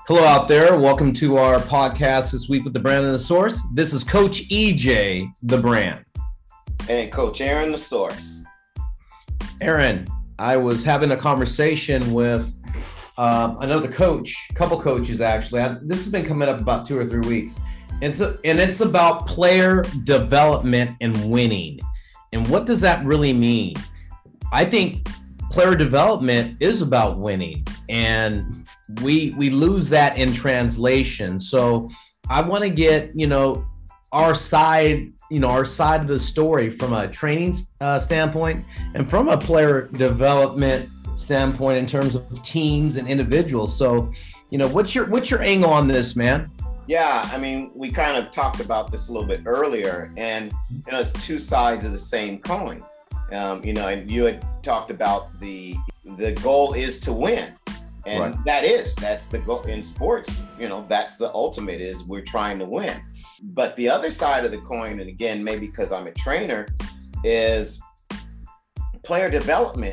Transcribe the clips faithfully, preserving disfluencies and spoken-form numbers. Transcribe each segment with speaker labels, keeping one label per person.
Speaker 1: Hello out there. Welcome to our podcast this week with the Brand and the Source. This is Coach E J, the Brand.
Speaker 2: And Coach Aaron, the Source.
Speaker 1: Aaron, I was having a conversation with um, another coach, a couple coaches actually. I, this has been coming up about two or three weeks. And, so, and it's about player development and winning. And what does that really mean? I think player development is about winning, and we we lose that in translation. So I want to get, you know, our side, you know, our side of the story from a training uh, standpoint and from a player development standpoint in terms of teams and individuals. So, you know, what's your what's your angle on this, man?
Speaker 2: Yeah, I mean, we kind of talked about this a little bit earlier, and you know, it's two sides of the same coin. Um, you know, and you had talked about the the goal is to win. And right. that is, that's the goal in sports. You know, that's the ultimate, is we're trying to win. But the other side of the coin, and again, maybe because I'm a trainer, is player development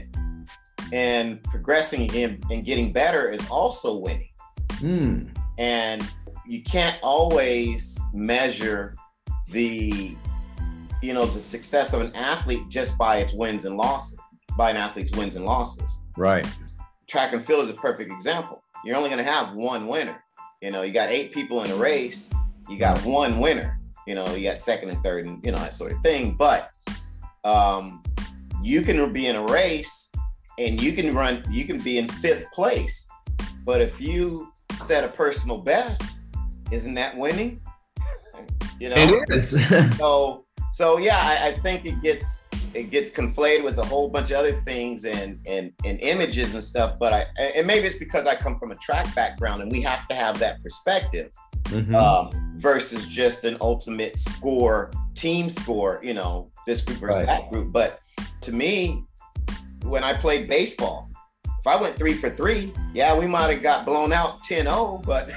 Speaker 2: and progressing and, and getting better is also winning. Mm. And you can't always measure the, you know, the success of an athlete just by its wins and losses, by an athlete's wins and losses.
Speaker 1: Right.
Speaker 2: Track and field is a perfect example. You're only going to have one winner. You know, you got eight people in a race. You got one winner. You know, you got second and third and, you know, that sort of thing. But um, you can be in a race and you can run, you can be in fifth place. But if you set a personal best, isn't that winning? You know,
Speaker 1: it is.
Speaker 2: so, so yeah, I, I think it gets, it gets conflated with a whole bunch of other things and, and, and images and stuff. But I, and maybe it's because I come from a track background and we have to have that perspective mm-hmm. um, versus just an ultimate score, team score, you know, this group versus right. that group. But to me, when I played baseball, if I went three for three, yeah, we might have got blown out ten oh, but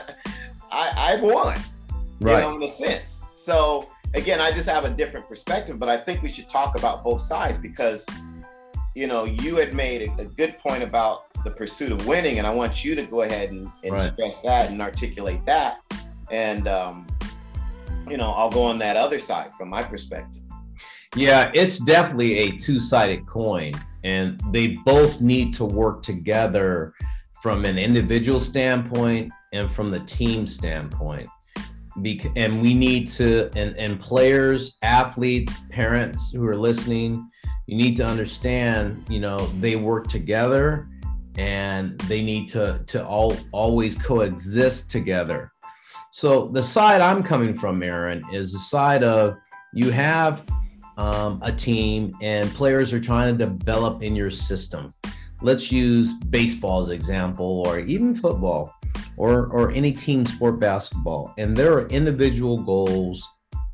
Speaker 2: I, I won, right. you know, in a sense. So, again, I just have a different perspective, but I think we should talk about both sides because, you know, you had made a, a good point about the pursuit of winning, and I want you to go ahead and, and right. stress that and articulate that. And, um, you know, I'll go on that other side from my perspective.
Speaker 1: Yeah, it's definitely a two-sided coin, and they both need to work together from an individual standpoint and from the team standpoint. Bec- and we need to, and, and players, athletes, parents who are listening, you need to understand, you know, they work together and they need to, to all, always coexist together. So the side I'm coming from, Aaron, is the side of you have um, a team and players are trying to develop in your system. Let's use baseball as an example, or even football. Or, or any team sport, basketball, and there are individual goals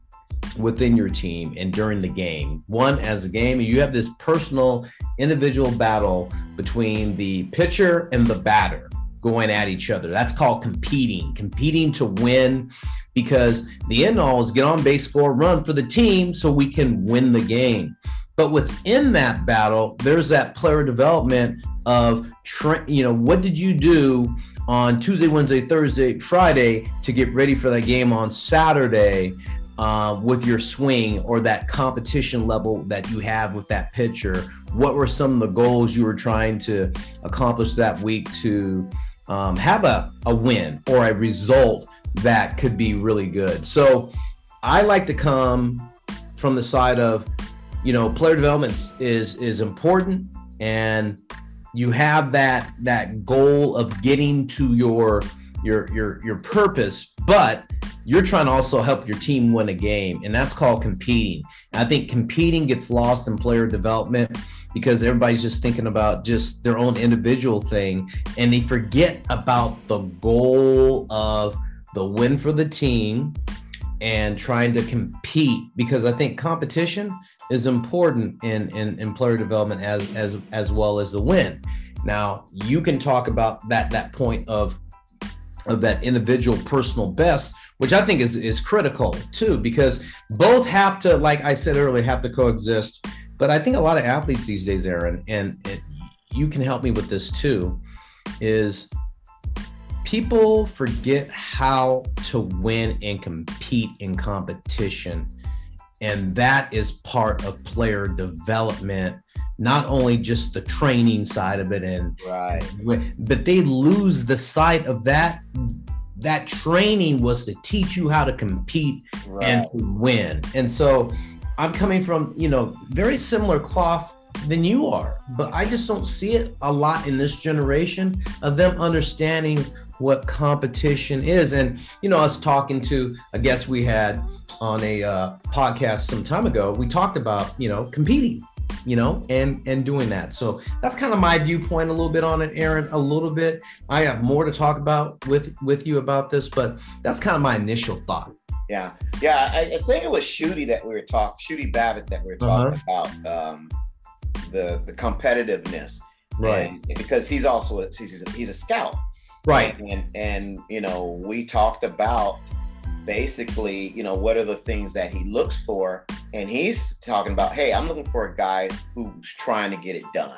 Speaker 1: within your team and during the game. One, as a game, you have this personal individual battle between the pitcher and the batter going at each other. That's called competing, competing to win, because the end all is get on base, score, run for the team so we can win the game. But within that battle, there's that player development of, tra- you know, what did you do on Tuesday, Wednesday, Thursday, Friday to get ready for that game on Saturday uh, with your swing or that competition level that you have with that pitcher? What were some of the goals you were trying to accomplish that week to um, have a, a win or a result that could be really good? So I like to come from the side of, you know, player development is is important, and you have that that goal of getting to your your your your purpose, but you're trying to also help your team win a game, and that's called competing. And I think competing gets lost in player development because everybody's just thinking about just their own individual thing, and they forget about the goal of the win for the team and trying to compete, because I think competition is important in, in, in player development as, as, as well as the win. Now, you can talk about that, that point of, of that individual personal best, which I think is, is critical too, because both have to, like I said earlier, have to coexist. But I think a lot of athletes these days, Aaron, and it, you can help me with this too, is people forget how to win and compete in competition. And that is part of player development, not only just the training side of it, and
Speaker 2: right,
Speaker 1: but they lose the sight of that. That training was to teach you how to compete right. and to win. And so I'm coming from, you know, very similar cloth than you are, but I just don't see it a lot in this generation of them understanding what competition is. And, you know, us talking to a guest we had on a uh, podcast some time ago, we talked about, you know, competing, you know, and, and doing that. So that's kind of my viewpoint a little bit on it, Aaron, a little bit. I have more to talk about with, with you about this, but that's kind of my initial thought.
Speaker 2: Yeah. Yeah. I, I think it was Shooty that we were talking, Shooty Babbitt that we were talking uh-huh. about, um, the, the competitiveness.
Speaker 1: Right.
Speaker 2: And because he's also, a, he's a, he's a scout.
Speaker 1: Right.
Speaker 2: And, and, you know, we talked about basically, you know, what are the things that he looks for? And he's talking about, hey, I'm looking for a guy who's trying to get it done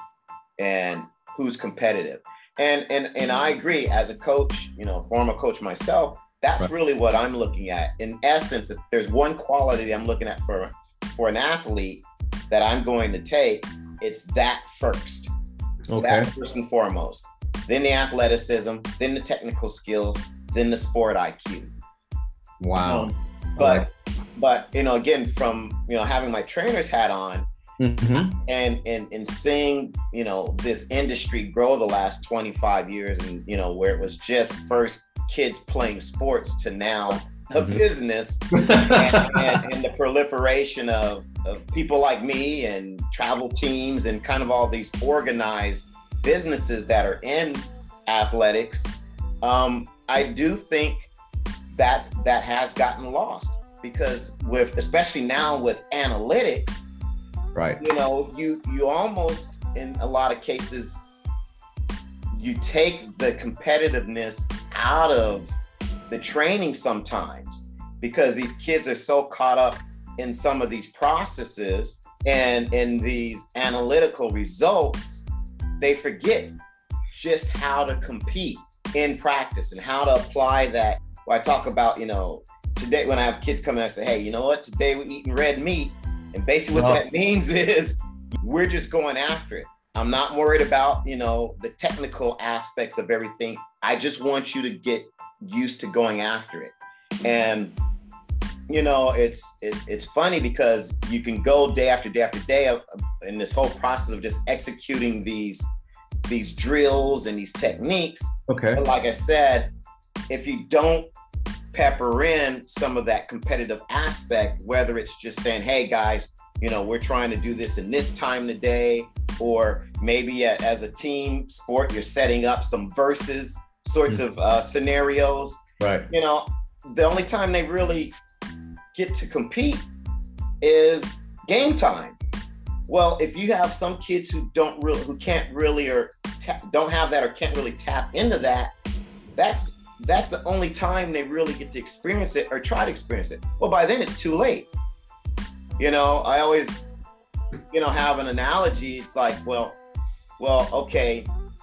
Speaker 2: and who's competitive. And, and, and I agree, as a coach, you know, former coach myself, that's right. really what I'm looking at. In essence, if there's one quality that I'm looking at for, for an athlete that I'm going to take, it's that first.
Speaker 1: Okay.
Speaker 2: That first and foremost. Then the athleticism, then the technical skills, then the sport I Q.
Speaker 1: Wow.
Speaker 2: Um, but, right. but, you know, again, from, you know, having my trainer's hat on mm-hmm. and, and, and seeing, you know, this industry grow the last twenty-five years and, you know, where it was just first kids playing sports to now a mm-hmm. business and, and, and the proliferation of, of people like me and travel teams and kind of all these organized businesses that are in athletics. Um, I do think that that has gotten lost because with, especially now with analytics,
Speaker 1: right?
Speaker 2: You know, you, you almost, in a lot of cases, you take the competitiveness out of the training sometimes because these kids are so caught up in some of these processes and in these analytical results, they forget just how to compete in practice and how to apply that. Well, I talk about, you know, today when I have kids come in, I say, hey, you know what? Today we're eating red meat. And basically what oh. that means is we're just going after it. I'm not worried about, you know, the technical aspects of everything. I just want you to get used to going after it. And, you know, it's it, it's funny because you can go day after day after day of, of, in this whole process of just executing these these drills and these techniques.
Speaker 1: Okay.
Speaker 2: But like I said, if you don't pepper in some of that competitive aspect, whether it's just saying, hey guys, you know, we're trying to do this in this time today, or maybe a, as a team sport, you're setting up some versus sorts mm-hmm. of uh, scenarios.
Speaker 1: Right.
Speaker 2: You know, the only time they really get to compete is game time. Well, if you have some kids who don't really, who can't really, or ta- don't have that, or can't really tap into that, that's that's the only time they really get to experience it or try to experience it. Well, by then it's too late. You know, I always, you know, have an analogy. It's like, well, well, okay,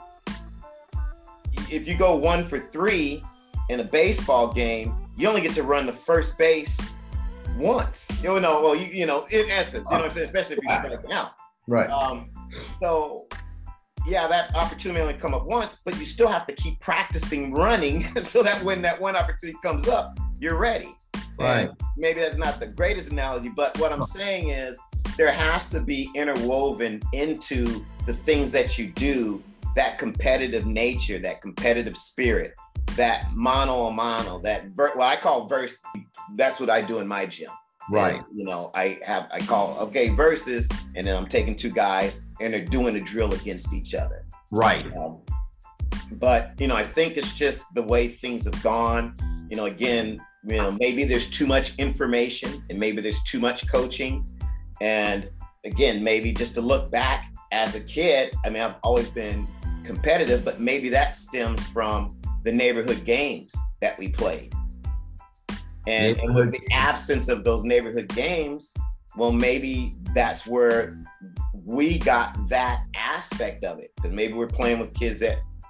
Speaker 2: if you go one for three in a baseball game, you only get to run the first base once. You know, well, you you know, in essence, you know, especially if you're striking out.
Speaker 1: Right.
Speaker 2: Um, so, yeah, that opportunity only come up once, but you still have to keep practicing running so that when that one opportunity comes up, you're ready.
Speaker 1: Right.
Speaker 2: And maybe that's not the greatest analogy, but what I'm saying is there has to be interwoven into the things that you do, that competitive nature, that competitive spirit, that mano a mano, that ver- what I call verse. That's what I do in my gym.
Speaker 1: Right.
Speaker 2: And, you know, I have, I call, okay, versus, and then I'm taking two guys and they're doing a drill against each other.
Speaker 1: Right.
Speaker 2: Um, but, you know, I think it's just the way things have gone. You know, again, you know, maybe there's too much information and maybe there's too much coaching. And again, maybe just to look back as a kid, I mean, I've always been competitive, but maybe that stems from the neighborhood games that we played. And, and with the absence of those neighborhood games, well, maybe that's where we got that aspect of it. Because maybe we're playing with kids that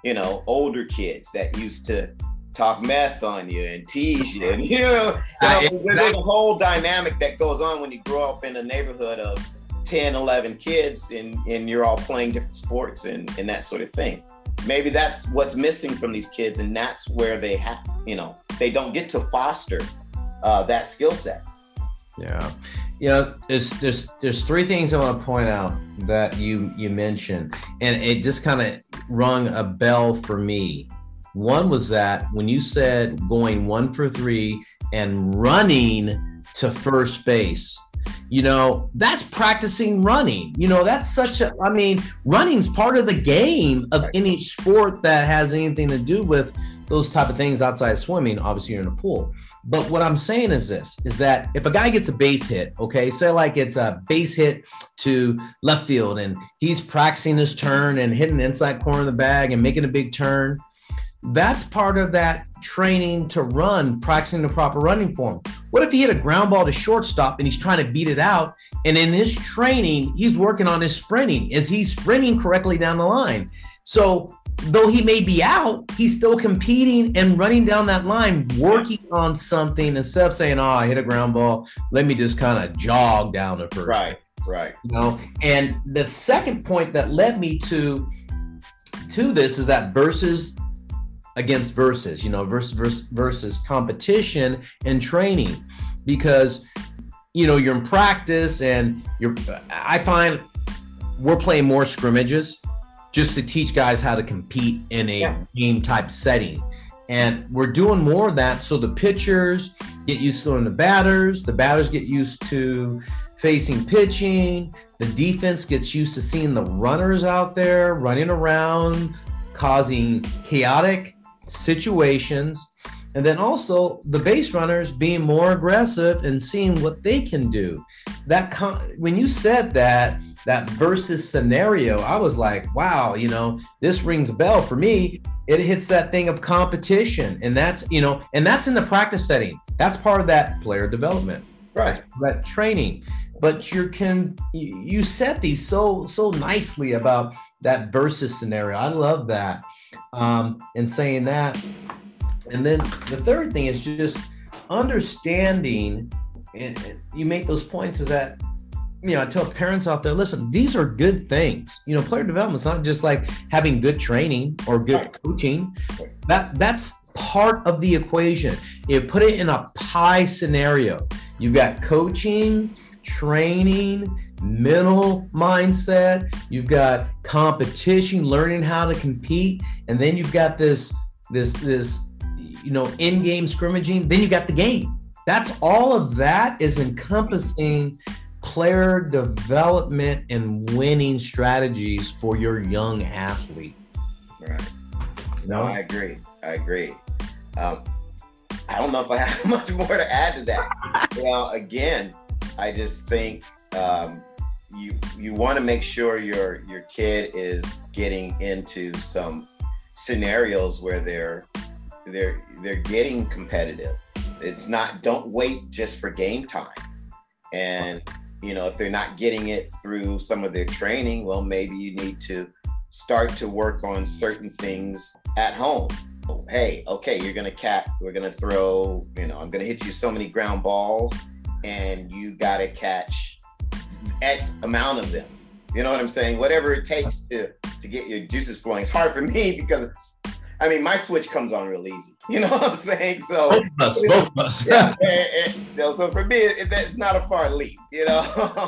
Speaker 2: you know, older kids that used to talk mess on you and tease you. And, you know, you know there's a whole dynamic that goes on when you grow up in a neighborhood of ten, eleven kids and, and you're all playing different sports and, and that sort of thing. Maybe that's what's missing from these kids, and that's where they have, you know, they don't get to foster uh, that skill set.
Speaker 1: Yeah, you know, there's there's there's three things I want to point out that you you mentioned, and it just kind of rung a bell for me. One was that when you said going one for three and running to first base, you know, that's practicing running. You know, that's such a, I mean, running's part of the game of any sport that has anything to do with those type of things outside of swimming. Obviously, you're in a pool. But what I'm saying is this, is that if a guy gets a base hit, okay, say like it's a base hit to left field and he's practicing his turn and hitting the inside corner of the bag and making a big turn, that's part of that training to run, practicing the proper running form. What if he hit a ground ball to shortstop and he's trying to beat it out? And in his training, he's working on his sprinting. Is he sprinting correctly down the line? So though he may be out, he's still competing and running down that line, working on something instead of saying, oh, I hit a ground ball, let me just kind of jog down the first.
Speaker 2: Right, right.
Speaker 1: You know, and the second point that led me to, to this is that versus against versus, you know, versus, versus versus competition and training, because, you know, you're in practice and you're, I find we're playing more scrimmages just to teach guys how to compete in a yeah. game type setting. And we're doing more of that. So the pitchers get used to learning the batters, the batters get used to facing pitching, the defense gets used to seeing the runners out there running around, causing chaotic situations, and then also the base runners being more aggressive and seeing what they can do. That con- when you said that that versus scenario, I was like, wow, you know, this rings a bell for me. It hits that thing of competition, and that's, you know, and that's in the practice setting. That's part of that player development,
Speaker 2: right?
Speaker 1: That training. But you can you said these so so nicely about that versus scenario. I love that. Um, and saying that. And then the third thing is just understanding, and, and you make those points, is that, you know, I tell parents out there, listen, these are good things. You know, player development is not just like having good training or good coaching. That that's part of the equation. You put it in a pie scenario. You've got coaching, training, mental mindset, you've got competition, learning how to compete, and then you've got this this this you know, in-game scrimmaging, then you got the game. That's all of that is encompassing player development and winning strategies for your young athlete.
Speaker 2: Right. You know, I agree. I agree. Um, I don't know if I have much more to add to that. You know, again, I just think um, you you want to make sure your your kid is getting into some scenarios where they're they're they're getting competitive. It's not, don't wait just for game time. And you know, if they're not getting it through some of their training, well, maybe you need to start to work on certain things at home. Hey, okay, you're gonna cat, we're gonna throw, you know, I'm gonna hit you so many ground balls, and you gotta catch X amount of them. You know what I'm saying? Whatever it takes to to get your juices flowing. It's hard for me because, I mean, my switch comes on real easy. You know what I'm saying? So
Speaker 1: both of us, both of us.
Speaker 2: Yeah, and, and, you know, so for me, it, it's not a far leap. You know.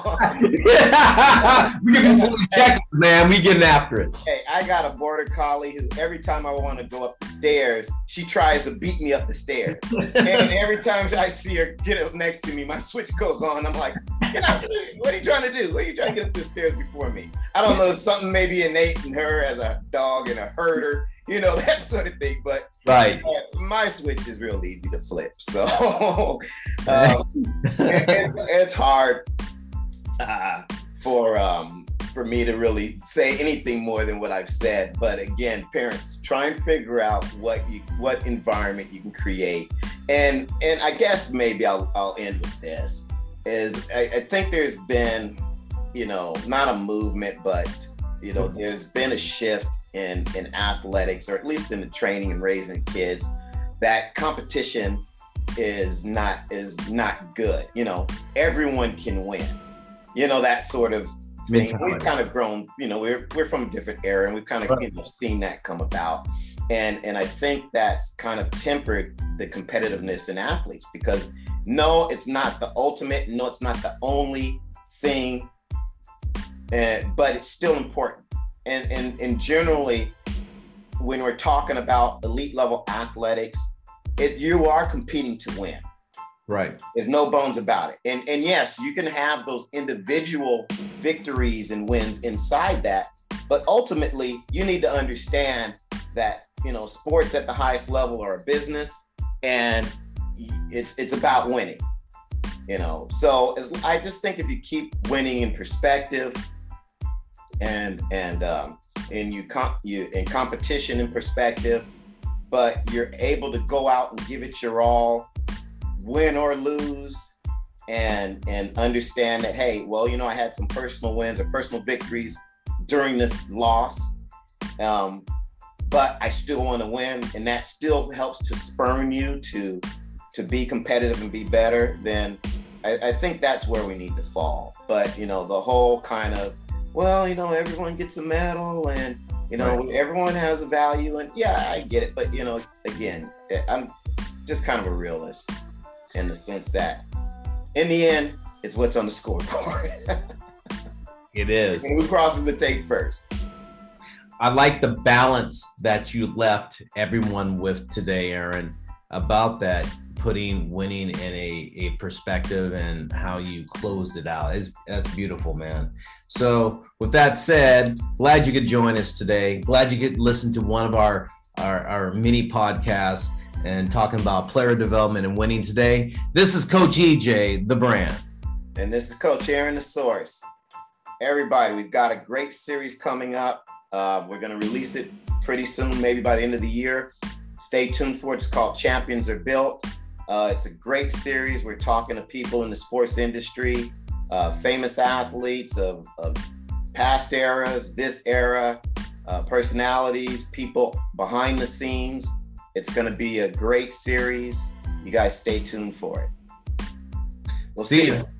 Speaker 1: We can check, man. We getting after it.
Speaker 2: Hey, I got a border collie who every time I want to go up the stairs, she tries to beat me up the stairs. And every time I see her get up next to me, my switch goes on. I'm like, get out! What are you trying to do? What are you trying to get up the stairs before me? I don't know. Something maybe innate in her as a dog and a herder. You know, that sort of thing. But
Speaker 1: right,
Speaker 2: uh, my switch is real easy to flip. So um, it, it, it's hard uh, for um, for me to really say anything more than what I've said. But again, parents, try and figure out what you what environment you can create. And and I guess maybe I'll I'll end with this. Is I, I think there's been, you know, not a movement, but you know, there's been a shift in in athletics, or at least in the training and raising kids, that competition is not is not good. You know, everyone can win. You know, that sort of thing. Mentality. We've kind of grown. You know, we're we're from a different era, and we've kind of right. you know, seen that come about. And and I think that's kind of tempered the competitiveness in athletes, because no, it's not the ultimate. No, it's not the only thing, and but it's still important. And and and generally, when we're talking about elite level athletics, it you are competing to win.
Speaker 1: Right.
Speaker 2: There's no bones about it. And and yes, you can have those individual victories and wins inside that, but ultimately, you need to understand that, you know, sports at the highest level are a business, and it's it's about winning, you know. So as, I just think if you keep winning in perspective, and and um, and you comp you in competition in perspective, but you're able to go out and give it your all, win or lose, and and understand that, hey, well, you know, I had some personal wins or personal victories during this loss. Um, but I still want to win, and that still helps to spurn you to to be competitive and be better, then I, I think that's where we need to fall. But, you know, the whole kind of, well, you know, everyone gets a medal, and, you know, right. everyone has a value, and yeah, I get it. But, you know, again, I'm just kind of a realist in the sense that in the end, it's what's on the scoreboard.
Speaker 1: It is.
Speaker 2: And who crosses the tape first?
Speaker 1: I like the balance that you left everyone with today, Aaron, about that, putting winning in a, a perspective and how you closed it out. It's, that's beautiful, man. So with that said, glad you could join us today. Glad you could listen to one of our, our, our mini podcasts and talking about player development and winning today. This is Coach E J, the brand.
Speaker 2: And this is Coach Aaron, the source. Everybody, we've got a great series coming up. Uh, we're going to release it pretty soon, maybe by the end of the year. Stay tuned for it. It's called Champions Are Built. Uh, it's a great series. We're talking to people in the sports industry, uh, famous athletes of, of past eras, this era, uh, personalities, people behind the scenes. It's going to be a great series. You guys stay tuned for it. We'll
Speaker 1: see, see
Speaker 2: you.
Speaker 1: you.